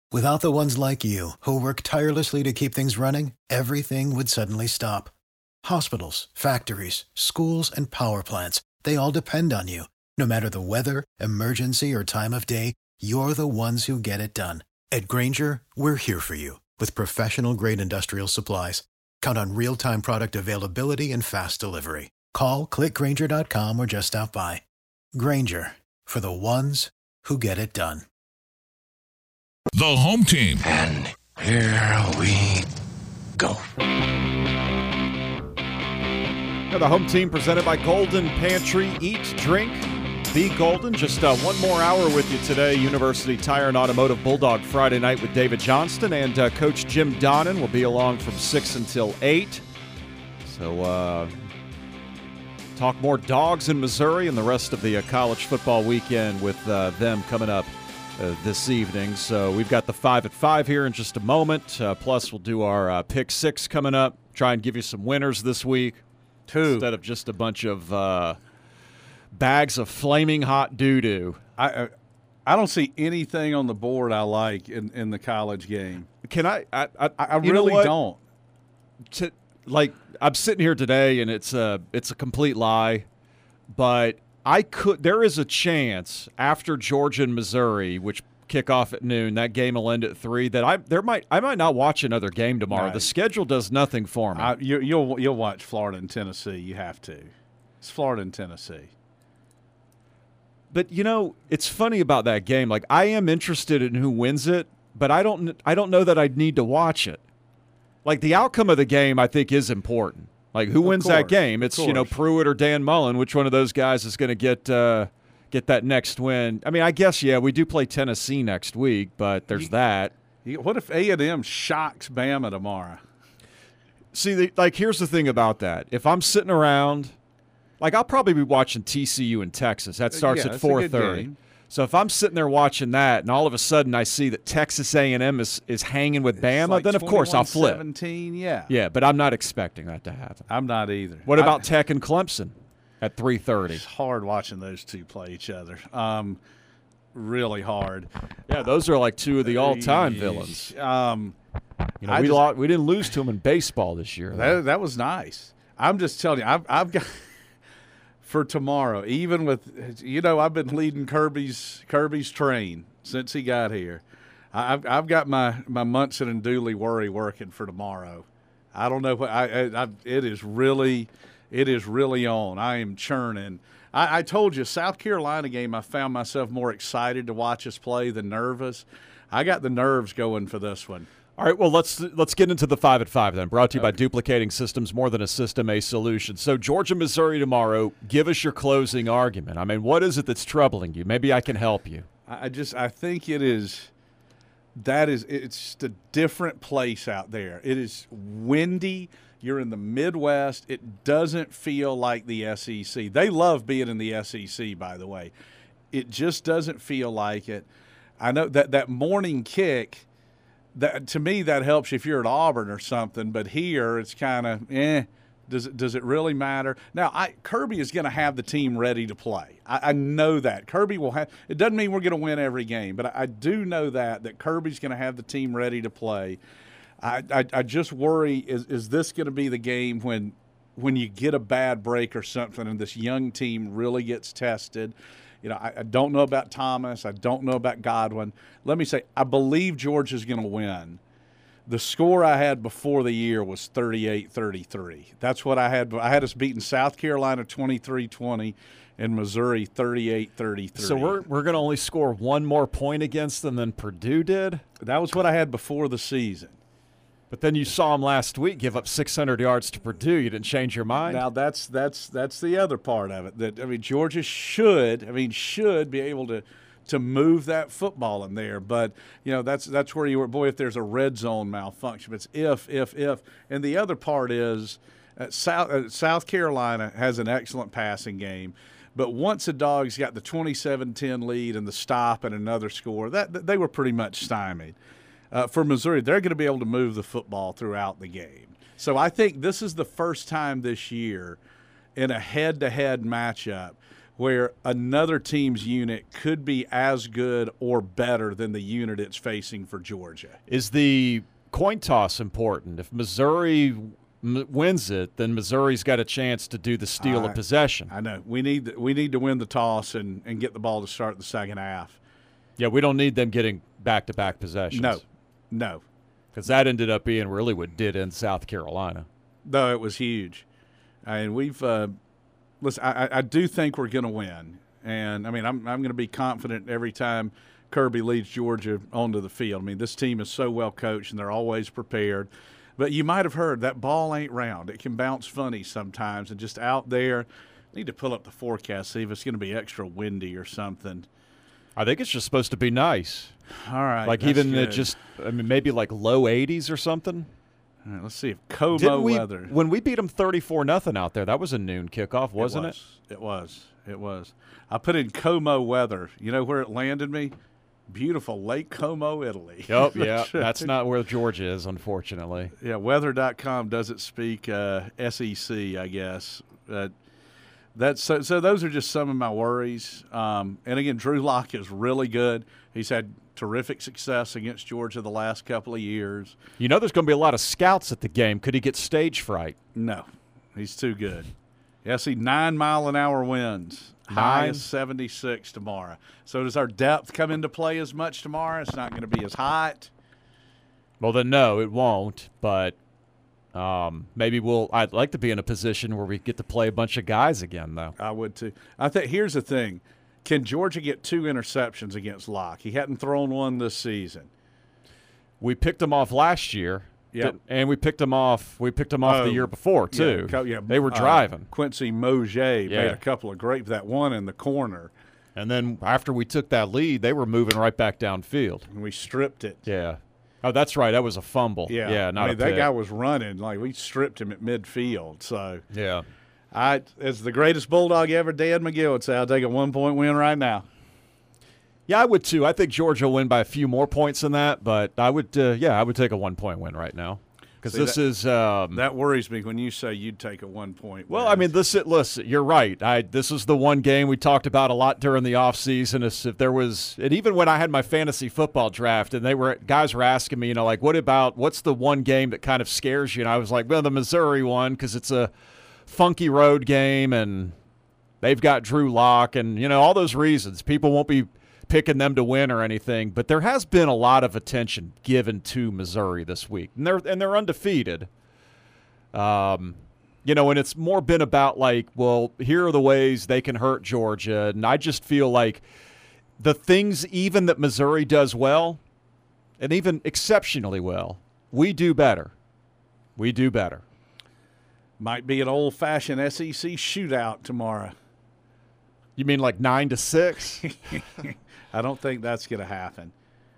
Without the ones like you, who work tirelessly to keep things running, everything would suddenly stop. Hospitals, factories, schools, and power plants, they all depend on you. No matter the weather, emergency, or time of day, you're the ones who get it done. At Grainger, we're here for you with professional-grade industrial supplies. Count on real-time product availability and fast delivery. Call, clickgrainger.com, or just stop by. Grainger, for the ones who get it done. The home team. And here we go. Now the home team presented by Golden Pantry. Eat, drink, be golden. Just 1 more hour with you today. University Tire and Automotive Bulldog Friday night with David Johnston. And Coach Jim Donnan will be along from 6 until 8. So talk more dogs in Missouri and the rest of the college football weekend with them coming up this evening. So we've got the 5 at 5 here in just a moment. Plus, we'll do our pick 6 coming up. Try and give you some winners this week. Instead of just a bunch of bags of flaming hot doo-doo. I don't see anything on the board I like in the college game. Can I really don't. I'm sitting here today, and it's a complete lie, but there is a chance after Georgia and Missouri, which kick off at noon, that game will end at 3, that I might not watch another game tomorrow. Right. The schedule does nothing for me. You'll watch Florida and Tennessee. You have to. It's Florida and Tennessee. But it's funny about that game. Like, I am interested in who wins it, but I don't know that I'd need to watch it. Like, the outcome of the game, I think, is important. Like, who wins that game? It's Pruitt or Dan Mullen. Which one of those guys is going to get that next win? I mean, I guess, we do play Tennessee next week, but there's that. What if A&M shocks Bama tomorrow? See, here's the thing about that. If I'm sitting around, I'll probably be watching TCU in Texas. That starts at 4:30. So if I'm sitting there watching that, and all of a sudden I see that Texas A&M is hanging with Bama, then of course I'll flip. 17, yeah. Yeah, but I'm not expecting that to happen. I'm not either. What about Tech and Clemson at 3:30? It's hard watching those two play each other. Really hard. Yeah, those are like two of the all-time villains. We didn't lose to them in baseball this year. That was nice. I'm just telling you, I've got for tomorrow. Even with I've been leading Kirby's train since he got here. I've got my Munson and Dooley worry working for tomorrow. I don't know what it is really on. I am churning. I told you, South Carolina game, I found myself more excited to watch us play than nervous. I got the nerves going for this one. All right, well, let's get into the 5 at 5 then. Brought to you by Duplicating Systems, more than a system, a solution. So Georgia, Missouri tomorrow. Give us your closing argument. I mean, what is it that's troubling you? Maybe I can help you. I think it is. It's just a different place out there. It is windy. You're in the Midwest. It doesn't feel like the SEC. They love being in the SEC, by the way. It just doesn't feel like it. I know that morning kick, that to me that helps if you're at Auburn or something, but here it's kind of does it really matter? Now, Kirby is going to have the team ready to play. I know that. Kirby will have – it doesn't mean we're going to win every game, but I do know that Kirby's going to have the team ready to play. I just worry, is this going to be the game when you get a bad break or something and this young team really gets tested? I don't know about Thomas. I don't know about Godwin. Let me say, I believe Georgia's going to win. The score I had before the year was 38-33. That's what I had. I had us beating South Carolina 23-20 and Missouri 38-33. So we're going to only score one more point against them than Purdue did? That was what I had before the season. But then you saw them last week give up 600 yards to Purdue. You didn't change your mind? Now that's the other part of it. Georgia should be able to move that football in there. But that's where you were. Boy, if there's a red zone malfunction, it's if. And the other part is South Carolina has an excellent passing game. But once the Dogs got the 27-10 lead and the stop and another score, that they were pretty much stymied. For Missouri, they're going to be able to move the football throughout the game. So I think this is the first time this year in a head-to-head matchup where another team's unit could be as good or better than the unit it's facing for Georgia. Is the coin toss important? If Missouri wins it, then Missouri's got a chance to do the steal of possession. I know. We need to win the toss and get the ball to start the second half. Yeah, we don't need them getting back-to-back possessions. No. Because that ended up being really what did in South Carolina. No, it was huge. And we've listen, I do think we're going to win. And, I mean, I'm going to be confident every time Kirby leads Georgia onto the field. I mean, this team is so well coached, and they're always prepared. But you might have heard that ball ain't round. It can bounce funny sometimes. And just out there, I need to pull up the forecast, see if it's going to be extra windy or something. I think it's just supposed to be nice. All right. Like even maybe like low 80s or something. All right, let's see if Como weather. When we beat them 34-0 out there, that was a noon kickoff, wasn't it? It was. I put in Como weather. You know where it landed me? Beautiful Lake Como, Italy. Yep, yeah. That's not where Georgia is, unfortunately. Yeah, weather.com doesn't speak SEC, I guess. So those are just some of my worries. And again, Drew Lock is really good. He's had terrific success against Georgia the last couple of years. You know there's going to be a lot of scouts at the game. Could he get stage fright? No, he's too good. Yeah, see 9-mile-an-hour winds. High is 76 tomorrow. So does our depth come into play as much tomorrow? It's not going to be as hot. Well, then no, it won't. But maybe I'd like to be in a position where we get to play a bunch of guys again, though. I would too. I think here's the thing. Can Georgia get 2 interceptions against Locke? He hadn't thrown one this season. We picked him off last year. Yep. And we picked him off the year before, too. Yeah, they were driving. Quincy Moget made a couple of great, that one in the corner. And then after we took that lead, they were moving right back downfield. And we stripped it. Yeah. Oh, that's right. That was a fumble. Yeah. Not that guy was running. Like, we stripped him at midfield. So, yeah. As the greatest Bulldog ever, Dan McGill would say, I'll take a 1-point win right now. Yeah, I would too. I think Georgia will win by a few more points than that, but I would take a 1-point win right now because that worries me when you say you'd take a 1-point win. Well, I mean, listen, you're right. This is the one game we talked about a lot during the offseason. If there was, and even when I had my fantasy football draft, and guys were asking me, like, what's the one game that kind of scares you? And I was like, well, the Missouri one because it's a funky road game and they've got Drew Lock and all those reasons. People won't be picking them to win or anything, but there has been a lot of attention given to Missouri this week, and they're undefeated. And it's more been about like, well, here are the ways they can hurt Georgia, and I just feel like the things even that Missouri does well, and even exceptionally well, we do better. We do better. Might be an old-fashioned SEC shootout tomorrow. You mean like 9-6? I don't think that's going to happen.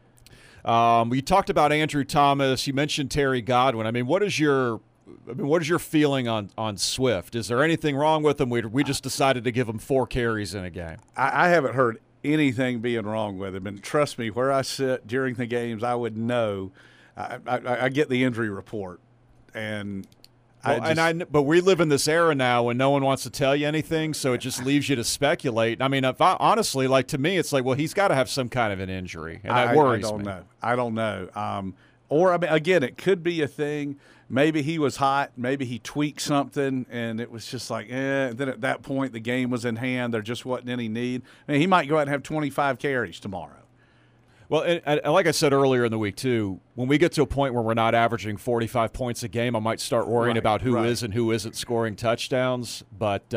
You talked about Andrew Thomas. You mentioned Terry Godwin. I mean, what is your feeling on Swift? Is there anything wrong with him? We just decided to give him 4 carries in a game. I haven't heard anything being wrong with him. And trust me, where I sit during the games, I would know. I get the injury report, and but we live in this era now when no one wants to tell you anything, so it just leaves you to speculate. I mean, honestly, like to me, it's like, well, he's got to have some kind of an injury, and that worries me. I don't know. Or I mean, again, it could be a thing. Maybe he was hot. Maybe he tweaked something, and it was just like, Then at that point, the game was in hand. There just wasn't any need. I mean, he might go out and have 25 carries tomorrow. Well, and like I said earlier in the week, too, when we get to a point where we're not averaging 45 points a game, I might start worrying about who is and who isn't scoring touchdowns. But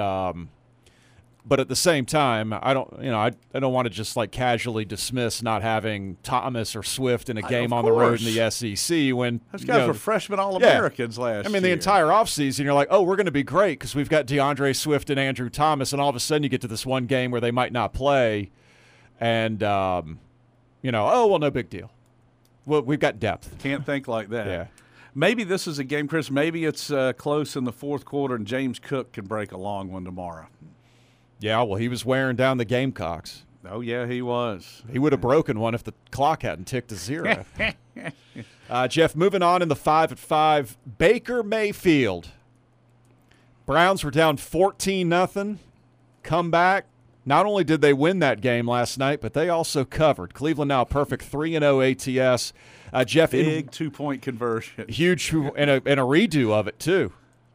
at the same time, I don't want to just like casually dismiss not having Thomas or Swift in a game on the road in the SEC when those guys were freshman All-Americans last year. I mean, the entire offseason, you're like, oh, we're going to be great because we've got DeAndre Swift and Andrew Thomas, and all of a sudden you get to this one game where they might not play, and oh, well, no big deal. Well, we've got depth. Can't think like that. Yeah. Maybe this is a game, Chris. Maybe it's close in the fourth quarter, and James Cook can break a long one tomorrow. Yeah, well, he was wearing down the Gamecocks. Oh, yeah, he was. He would have broken one if the clock hadn't ticked to 0. Jeff, moving on in the 5 at 5, Baker Mayfield. Browns were down 14-0. Come back, Not only did they win that game last night, but they also covered. Cleveland now a perfect 3-0 ATS. Jeff, big 2-point conversion. Huge, and a redo of it, too.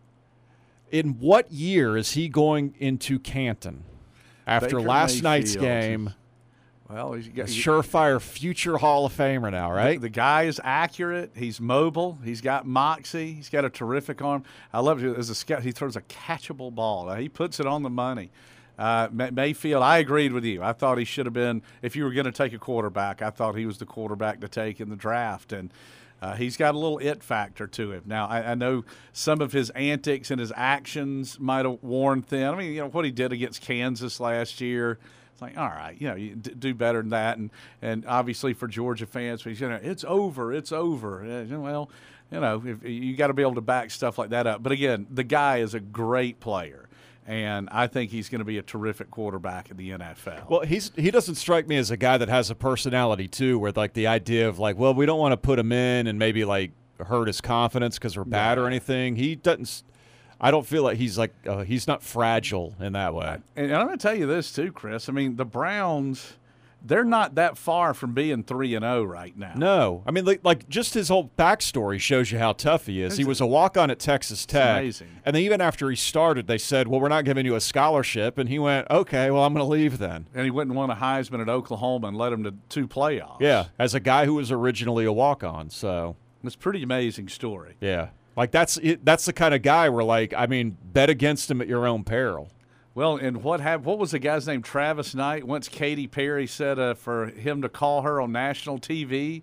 In what year is he going into Canton after Baker last night's Mayfield. game? Well, he's got Surefire future Hall of Famer now, right? The guy is accurate. He's mobile. He's got moxie. He's got a terrific arm. I love it as a scout. He throws a catchable ball. Now, he puts it on the money. Mayfield, I agreed with you. I thought he should have been, if you were going to take a quarterback, I thought he was the quarterback to take in the draft. And he's got a little it factor to him. Now, I know some of his antics and his actions might have worn thin. I mean, what he did against Kansas last year, it's like, all right, you do better than that. And obviously for Georgia fans, it's over. Well, if you got to be able to back stuff like that up. But again, the guy is a great player. And I think he's going to be a terrific quarterback in the NFL. Well, he doesn't strike me as a guy that has a personality, too, where, like, the idea of, like, well, we don't want to put him in and maybe, like, hurt his confidence because we're bad or anything. He doesn't – I don't feel like he's, like he's not fragile in that way. And I'm going to tell you this, too, Chris. I mean, the Browns – they're not that far from being 3-0 right now. No. I mean, like just his whole backstory shows you how tough he is. He was a walk-on at Texas Tech. Amazing. And then even after he started, they said, well, we're not giving you a scholarship. And he went, okay, well, I'm going to leave then. And he went and won a Heisman at Oklahoma and led him to 2 playoffs. Yeah, as a guy who was originally a walk-on. So it's a pretty amazing story. Yeah. Like that's the kind of guy where, like, I mean, bet against him at your own peril. Well, and what was the guy's name? Travis Knight. Once Katy Perry said for him to call her on national TV.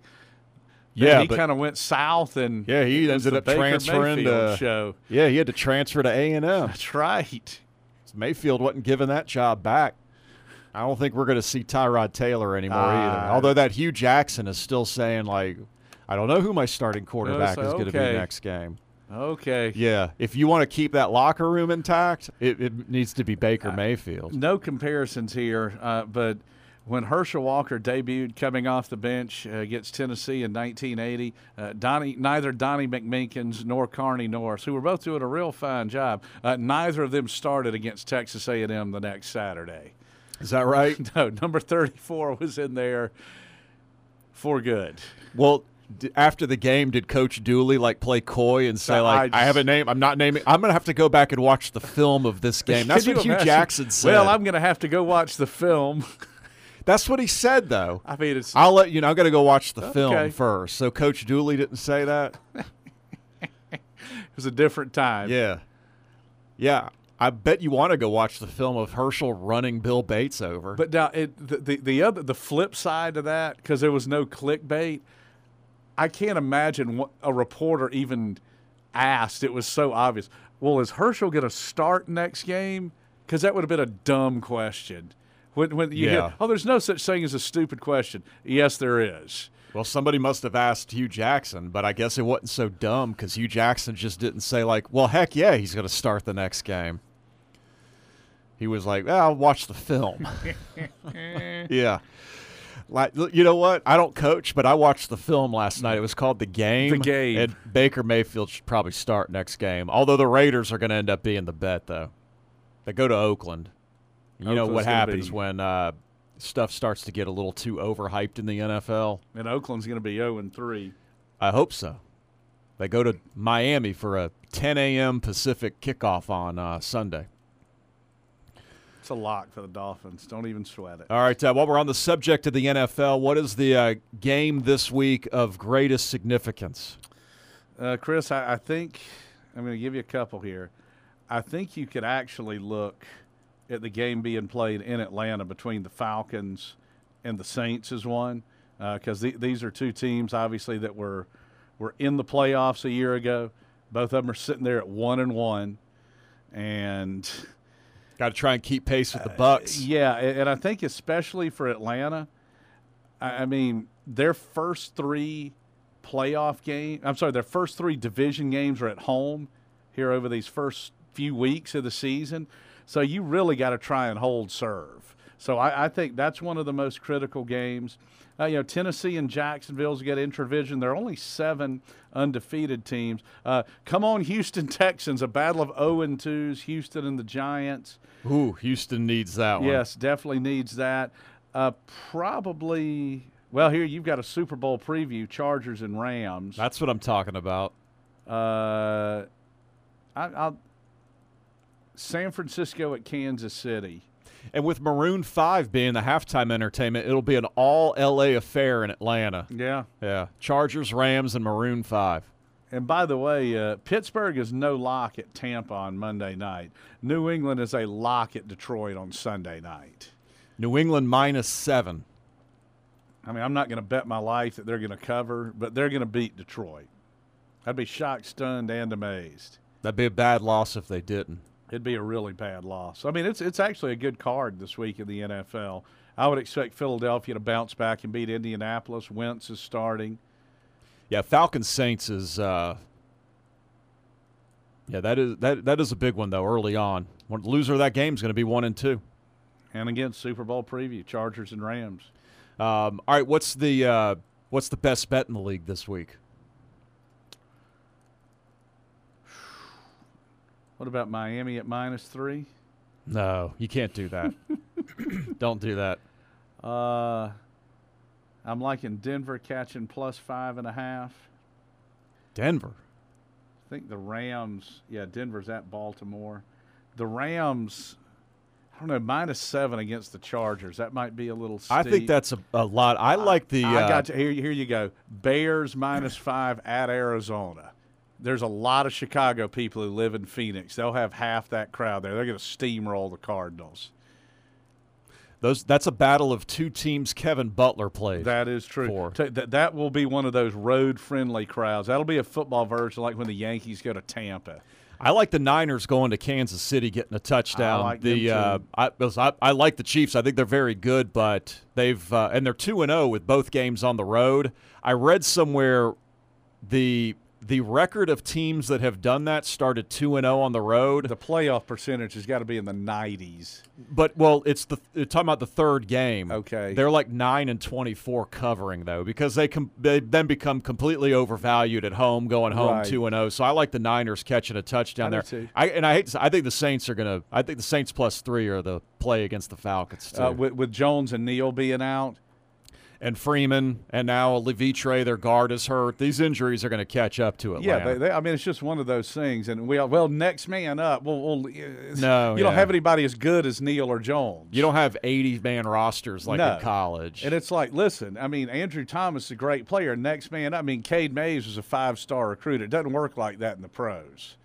Yeah, he kind of went south, and he ended up transferring to show. Yeah, he had to transfer to A&M. That's right. Mayfield wasn't giving that job back. I don't think we're going to see Tyrod Taylor anymore either. Although that Hugh Jackson is still saying, like, I don't know who my starting quarterback is going to be next game. Okay. Yeah. If you want to keep that locker room intact, it needs to be Baker Mayfield. No comparisons here, but when Herschel Walker debuted coming off the bench against Tennessee in 1980, neither Donnie McMinkins nor Carney Norris, who were both doing a real fine job, neither of them started against Texas A&M the next Saturday. Is that right? No, number 34 was in there for good. Well, after the game, did Coach Dooley play coy and say I have a name? I'm not naming. I'm going to have to go back and watch the film of this game. That's what Hugh Jackson said. Well, I'm going to have to go watch the film. That's what he said, though. I mean, I'll let you know. I'm going to go watch the film first. So Coach Dooley didn't say that. It was a different time. Yeah, yeah. I bet you want to go watch the film of Herschel running Bill Bates over. But now the flip side of that, because there was no clickbait. I can't imagine what a reporter even asked. It was so obvious. Well, is Herschel going to start next game? Because that would have been a dumb question. When you hear, there's no such thing as a stupid question. Yes, there is. Well, somebody must have asked Hugh Jackson, but I guess it wasn't so dumb because Hugh Jackson just didn't say, well, heck yeah, he's going to start the next game. He was like, I'll watch the film. Yeah. Like, you know what? I don't coach, but I watched the film last night. It was called The Game. The Game. And Baker Mayfield should probably start next game. Although the Raiders are going to end up being the bet, though. They go to Oakland. You know what happens when stuff starts to get a little too overhyped in the NFL? And Oakland's going to be 0-3. I hope so. They go to Miami for a 10 a.m. Pacific kickoff on Sunday. It's a lock for the Dolphins. Don't even sweat it. All right, while we're on the subject of the NFL, what is the game this week of greatest significance? Chris, I think I'm going to give you a couple here. I think you could actually look at the game being played in Atlanta between the Falcons and the Saints as one, because these are two teams, obviously, that were in the playoffs a year ago. Both of them are sitting there at 1-1, and – got to try and keep pace with the Bucs. Yeah, and I think especially for Atlanta, I mean, their first 3 their first 3 division games are at home here over these first few weeks of the season. So you really got to try and hold serve So I think that's one of the most critical games. Tennessee and Jacksonville's got intra-division. There are only 7 undefeated teams. Come on, Houston Texans, a battle of 0-2s, Houston and the Giants. Ooh, Houston needs that one. Yes, definitely needs that. Probably, well, here you've got a Super Bowl preview, Chargers and Rams. That's what I'm talking about. San Francisco at Kansas City. And with Maroon 5 being the halftime entertainment, it'll be an all L.A. affair in Atlanta. Yeah. Yeah. Chargers, Rams, and Maroon 5. And by the way, Pittsburgh is no lock at Tampa on Monday night. New England is a lock at Detroit on Sunday night. New England -7. I mean, I'm not going to bet my life that they're going to cover, but they're going to beat Detroit. I'd be shocked, stunned, and amazed. That'd be a bad loss if they didn't. It'd be a really bad loss. I mean, it's actually a good card this week in the NFL. I would expect Philadelphia to bounce back and beat Indianapolis. Wentz is starting. Yeah, Falcons Saints is that is a big one though early on. The loser of that game is going to be 1-2. And again, Super Bowl preview: Chargers and Rams. All right, what's the best bet in the league this week? What about Miami at -3? No, you can't do that. Don't do that. I'm liking Denver catching +5.5. Denver. I think the Rams, Denver's at Baltimore. The Rams, I don't know, -7 against the Chargers. That might be a little steep. I think that's a lot. I like the. I got you. Here you go. Bears -5 at Arizona. There's a lot of Chicago people who live in Phoenix. They'll have half that crowd there. They're going to steamroll the Cardinals. That's a battle of 2 teams Kevin Butler played. That is true. That will be one of those road-friendly crowds. That'll be a football version like when the Yankees go to Tampa. I like the Niners going to Kansas City getting a touchdown. I like them too. I like the Chiefs. I think they're very good, but they've and they're 2-0 with both games on the road. I read somewhere the record of teams that have done that started 2-0 on the road. The playoff percentage has got to be in the 90s. But it's they're talking about the third game. Okay, they're like 9-24 covering though because they then become completely overvalued at home, going home 2-0. So I like the Niners catching a touchdown there. Too. I think the Saints are gonna. I think the Saints +3 are the play against the Falcons too. With Jones and Neal being out. And Freeman, and now Levitre, their guard is hurt. These injuries are going to catch up to Atlanta. Yeah, I mean, it's just one of those things. And next man up. You don't have anybody as good as Neal or Jones. You don't have 80-man rosters like in college. And it's like, listen, I mean, Andrew Thomas is a great player. Next man up. I mean, Cade Mays was a 5-star recruit. It doesn't work like that in the pros.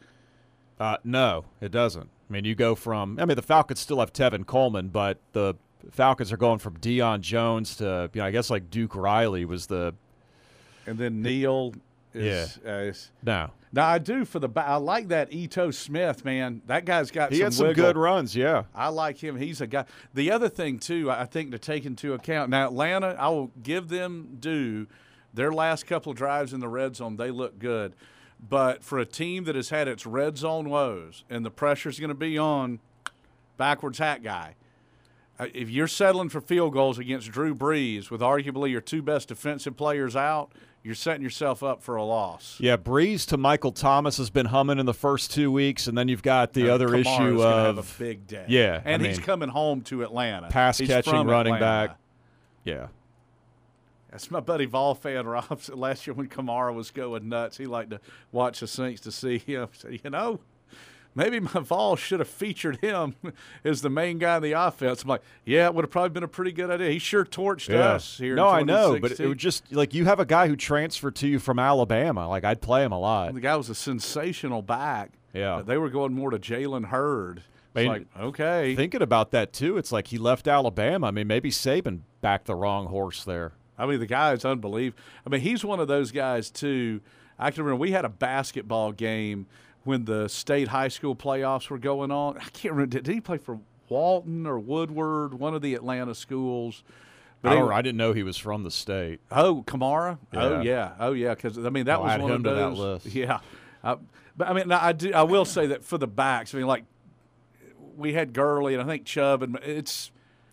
No, it doesn't. I mean, you go from – I mean, the Falcons still have Tevin Coleman, but the – Falcons are going from Deion Jones to, I guess like Duke Riley was the. And then Neal is. No. Now, I do I like that Ito Smith, man. That guy's got He had some wiggle. good runs, yeah. I like him. He's a guy. The other thing, too, I think to take into account. Now, Atlanta, I will give them due. Their last couple of drives in the red zone, they look good. But for a team that has had its red zone woes, and the pressure's going to be on backwards hat guy, if you're settling for field goals against Drew Brees with arguably your 2 best defensive players out, you're setting yourself up for a loss. Yeah, Brees to Michael Thomas has been humming in the first 2 weeks, and then you've got the other Kamara's issue gonna of have a big day. Yeah, and he's coming home to Atlanta. Pass catching running back. Yeah. That's my buddy Vol fan, Rob. Last year when Kamara was going nuts, he liked to watch the Saints to see him. Say, maybe my Vol should have featured him as the main guy in the offense. I'm like, it would have probably been a pretty good idea. He sure torched us here. No, I know, but it would just like you have a guy who transferred to you from Alabama. Like I'd play him a lot. The guy was a sensational back. Yeah, but they were going more to Jalen Hurd. It's like, okay. Thinking about that too, it's like he left Alabama. I mean, maybe Saban backed the wrong horse there. I mean, the guy is unbelievable. I mean, he's one of those guys too. I can remember we had a basketball game when the state high school playoffs were going on. I can't remember. Did he play for Walton or Woodward, one of the Atlanta schools? But I didn't know he was from the state. Oh, Kamara? Yeah. Oh, yeah. Because, I mean, that was one of those. That list. Yeah. But, I mean, I will say that for the backs, I mean, like, we had Gurley and I think Chubb, and it's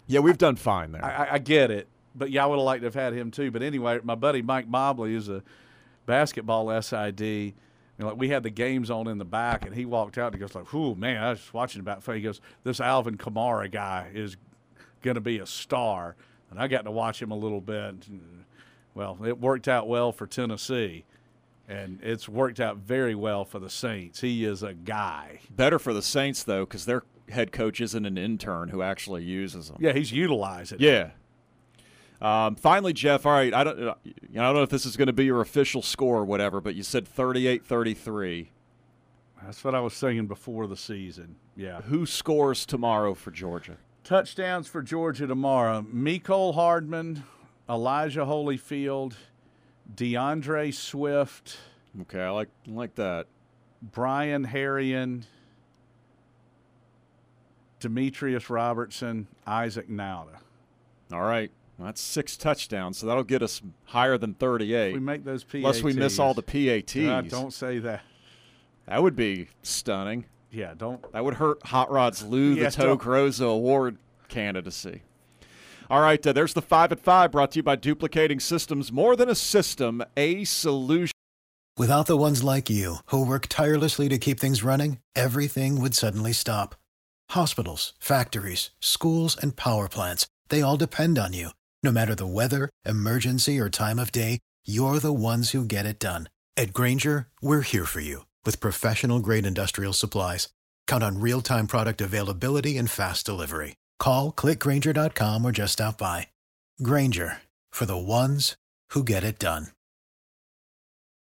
Yeah, we've done fine there. I get it, but yeah, I would have liked to have had him too. But anyway, my buddy Mike Mobley is a basketball SID. Like we had the games on in the back, and he walked out and he goes like, "Whew, man, I was watching about." He goes, "This Alvin Kamara guy is going to be a star," and I got to watch him a little bit. Well, it worked out well for Tennessee, and it's worked out very well for the Saints. He is a guy. Better for the Saints though, because their head coach isn't an intern who actually uses them. Yeah, he's utilizing. Yeah. Finally, Jeff, all right, I don't know if this is going to be your official score or whatever, but you said 38-33. That's what I was saying before the season. Yeah. Who scores tomorrow for Georgia? Touchdowns for Georgia tomorrow. Mecole Hardman, Elijah Holyfield, DeAndre Swift. Okay, I like that. Brian Harrion, Demetrius Robertson, Isaac Nauta. All right. Well, that's 6 touchdowns, so that'll get us higher than 38. We make those PATs. Unless we miss all the PATs. Don't say that. That would be stunning. Yeah, don't. That would hurt Hot Rod's Lou the Toke Rosa Award candidacy. All right, there's the 5 at 5 brought to you by Duplicating Systems. More than a system, a solution. Without the ones like you, who work tirelessly to keep things running, everything would suddenly stop. Hospitals, factories, schools, and power plants, they all depend on you. No matter the weather, emergency, or time of day, you're the ones who get it done. At Grainger, we're here for you with professional-grade industrial supplies. Count on real-time product availability and fast delivery. Call, click Grainger.com, or just stop by. Grainger, for the ones who get it done.